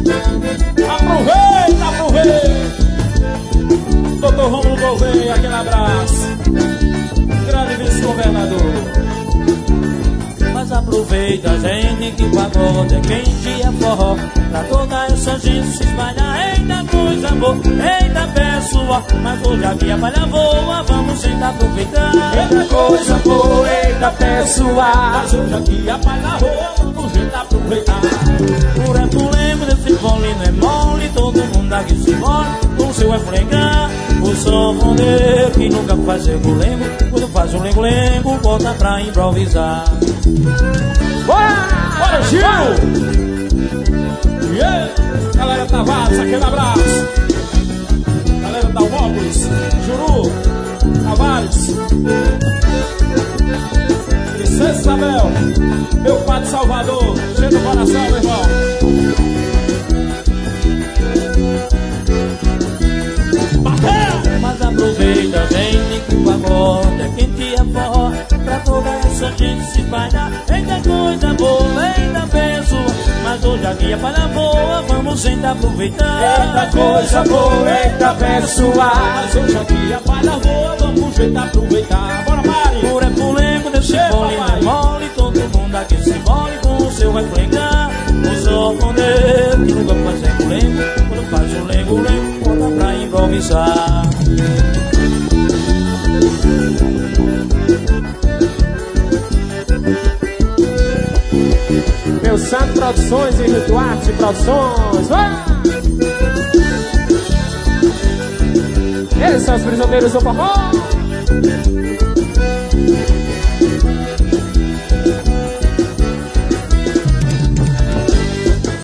Aproveita, aproveita. Doutor Rômulo Gouveia, aquele abraço. Grande vice-governador. Mas aproveita, gente, que o pagode é quente, é forró. Pra toda essa gente se espalhar. Eita coisa boa, eita pessoal. Mas hoje a minha palha voa, vamos sentar aproveitar. Eita coisa boa, eita pessoal. Mas hoje aqui a palha voa, vamos sentar aproveitar. Por lembro desse bole não é mole. Todo mundo aqui se mole, com o seu é fregar. O sanfoneiro que nunca faz lengo-lengo, quando faz um lengo-lengo, bota pra improvisar. Bora, Gil! Yeah. Galera Tavares, aquele abraço. Galera da Almópolis, Juru, Tavares, Princesa Isabel, meu pai de Salvador, cheio do coração, meu irmão. Mas aproveita, gente, que o pagode é quente, é forró. Pra toda essa gente se espalhar. Eita coisa boa, eita pessoa. Mas hoje aqui a palha voa, vamos sentar aproveitar. Eita coisa boa, eita pessoal. Mas hoje aqui a palha voa, vamos sentar aproveitar. Bora, Mari! Por é pulengo desse bole não é mole. Todo mundo aqui se mole, com o seu vai fregar. O sanfoneiro que nunca faz lengo-lengo, quando faz o lengo-lengo, bota pra improvisar. Meu Santo Produções e Rio Duarte Produções. Eles são os prisioneiros do forró.